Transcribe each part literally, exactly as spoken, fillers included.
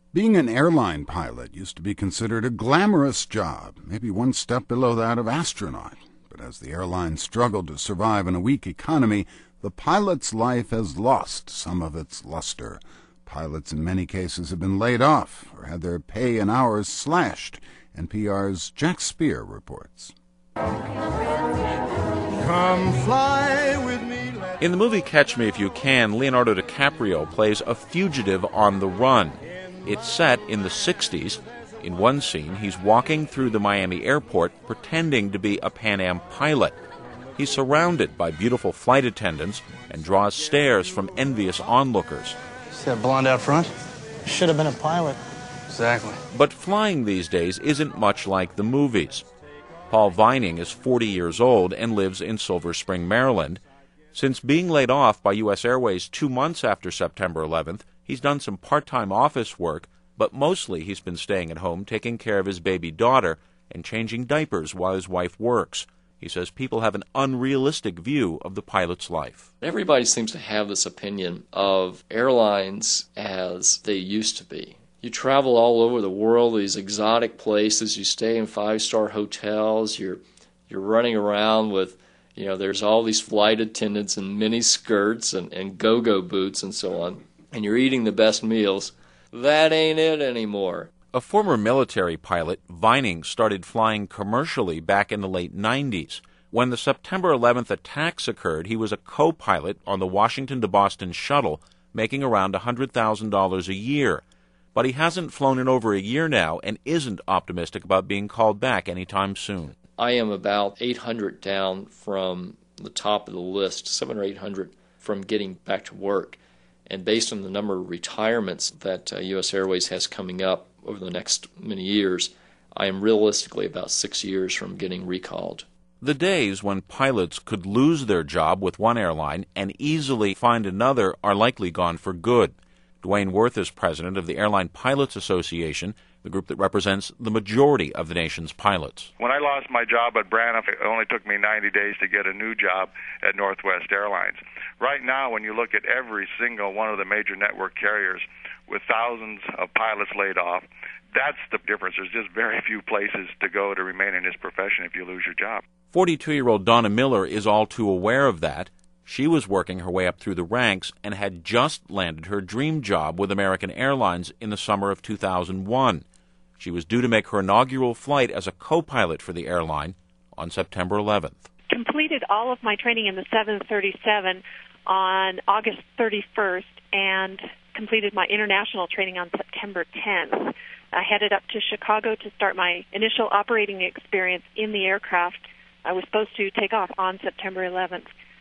Being an airline pilot used to be considered a glamorous job, maybe one step below that of astronaut. But as the airline struggled to survive in a weak economy, the pilot's life has lost some of its luster. Pilots in many cases have been laid off or had their pay and hours slashed. N P R's Jack Spear reports. Come fly with me. In the movie Catch Me If You Can, Leonardo DiCaprio plays a fugitive on the run. It's set in the sixties. In one scene, he's walking through the Miami airport pretending to be a Pan Am pilot. He's surrounded by beautiful flight attendants and draws stares from envious onlookers. See that blonde out front? Should have been a pilot. Exactly. But flying these days isn't much like the movies. Paul Vining is forty years old and lives in Silver Spring, Maryland. Since being laid off by U S Airways two months after September eleventh, he's done some part-time office work, but mostly he's been staying at home taking care of his baby daughter and changing diapers while his wife works. He says people have an unrealistic view of the pilot's life. Everybody seems to have this opinion of airlines as they used to be. You travel all over the world, these exotic places, you stay in five-star hotels, you're you're running around with, you know, there's all these flight attendants in mini skirts and, and go-go boots and so on, and you're eating the best meals. That ain't it anymore. A former military pilot, Vining started flying commercially back in the late nineties. When the September eleventh attacks occurred, he was a co-pilot on the Washington to Boston shuttle, making around one hundred thousand dollars a year. But he hasn't flown in over a year now and isn't optimistic about being called back anytime soon. I am about eight hundred down from the top of the list, seven or eight hundred from getting back to work. And based on the number of retirements that uh, U S Airways has coming up over the next many years, I am realistically about six years from getting recalled. The days when pilots could lose their job with one airline and easily find another are likely gone for good. Dwayne Worth is president of the Airline Pilots Association, the group that represents the majority of the nation's pilots. When I lost my job at Braniff, it only took me ninety days to get a new job at Northwest Airlines. Right now, when you look at every single one of the major network carriers with thousands of pilots laid off, that's the difference. There's just very few places to go to remain in this profession if you lose your job. forty-two-year-old Donna Miller is all too aware of that. She was working her way up through the ranks and had just landed her dream job with American Airlines in the summer of two thousand one. She was due to make her inaugural flight as a co-pilot for the airline on September eleventh. Completed all of my training in the seven thirty-seven on August thirty-first and completed my international training on September tenth. I headed up to Chicago to start my initial operating experience in the aircraft. I was supposed to take off on September eleventh,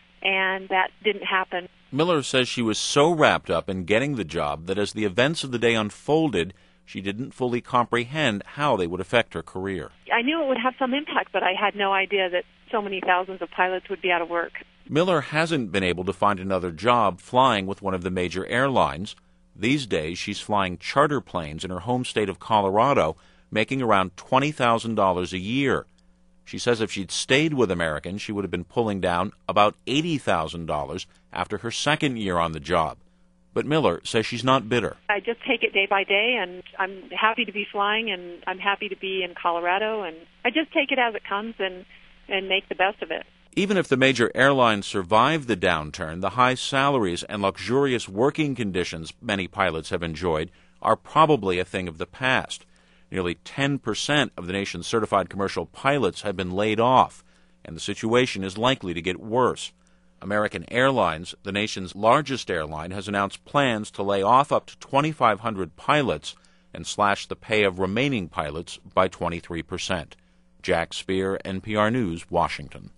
and that didn't happen. Miller says she was so wrapped up in getting the job that as the events of the day unfolded, she didn't fully comprehend how they would affect her career. I knew it would have some impact, but I had no idea that so many thousands of pilots would be out of work. Miller hasn't been able to find another job flying with one of the major airlines. These days, she's flying charter planes in her home state of Colorado, making around twenty thousand dollars a year. She says if she'd stayed with American, she would have been pulling down about eighty thousand dollars after her second year on the job. But Miller says she's not bitter. I just take it day by day, and I'm happy to be flying, and I'm happy to be in Colorado, and I just take it as it comes and, and make the best of it. Even if the major airlines survive the downturn, the high salaries and luxurious working conditions many pilots have enjoyed are probably a thing of the past. Nearly ten percent of the nation's certified commercial pilots have been laid off, and the situation is likely to get worse. American Airlines, the nation's largest airline, has announced plans to lay off up to twenty-five hundred pilots and slash the pay of remaining pilots by twenty-three percent. Jack Spear, N P R News, Washington.